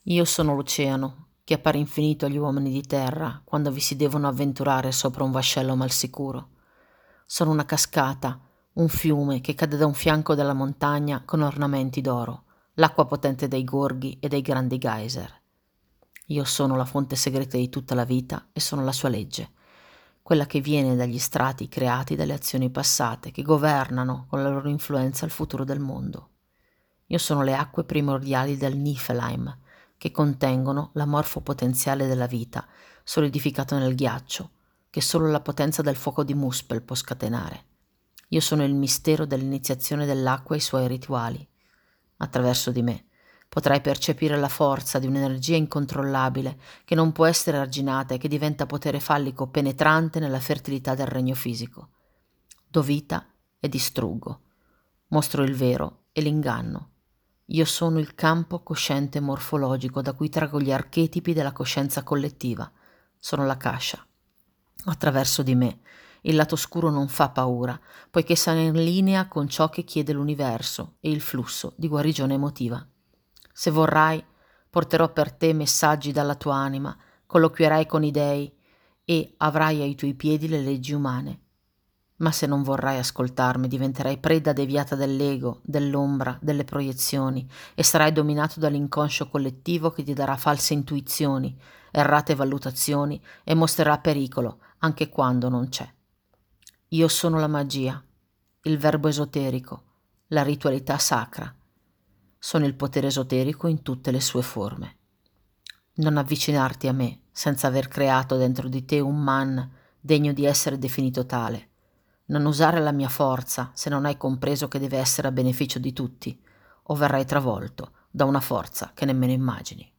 Io sono l'oceano, che appare infinito agli uomini di terra quando vi si devono avventurare sopra un vascello malsicuro. Sono una cascata, un fiume che cade da un fianco della montagna con ornamenti d'oro, l'acqua potente dei gorghi e dei grandi geyser. Io sono la fonte segreta di tutta la vita e sono la sua legge, quella che viene dagli strati creati dalle azioni passate che governano con la loro influenza il futuro del mondo. Io sono le acque primordiali del Niflheim, che contengono l'amorfo potenziale della vita, solidificato nel ghiaccio, che solo la potenza del fuoco di Muspel può scatenare. Io sono il mistero dell'iniziazione dell'acqua ai suoi rituali. Attraverso di me potrai percepire la forza di un'energia incontrollabile che non può essere arginata e che diventa potere fallico penetrante nella fertilità del regno fisico. Do vita e distruggo. Mostro il vero e l'inganno. Io sono il campo cosciente morfologico da cui traggo gli archetipi della coscienza collettiva. Sono la Kasha. Attraverso di me il lato oscuro non fa paura, poiché sarà in linea con ciò che chiede l'universo e il flusso di guarigione emotiva. Se vorrai, porterò per te messaggi dalla tua anima, colloquierai con i dei e avrai ai tuoi piedi le leggi umane. Ma se non vorrai ascoltarmi, diventerai preda deviata dell'ego, dell'ombra, delle proiezioni e sarai dominato dall'inconscio collettivo che ti darà false intuizioni, errate valutazioni e mostrerà pericolo anche quando non c'è. Io sono la magia, il verbo esoterico, la ritualità sacra. Sono il potere esoterico in tutte le sue forme. Non avvicinarti a me senza aver creato dentro di te un man degno di essere definito tale. Non usare la mia forza se non hai compreso che deve essere a beneficio di tutti, o verrai travolto da una forza che nemmeno immagini.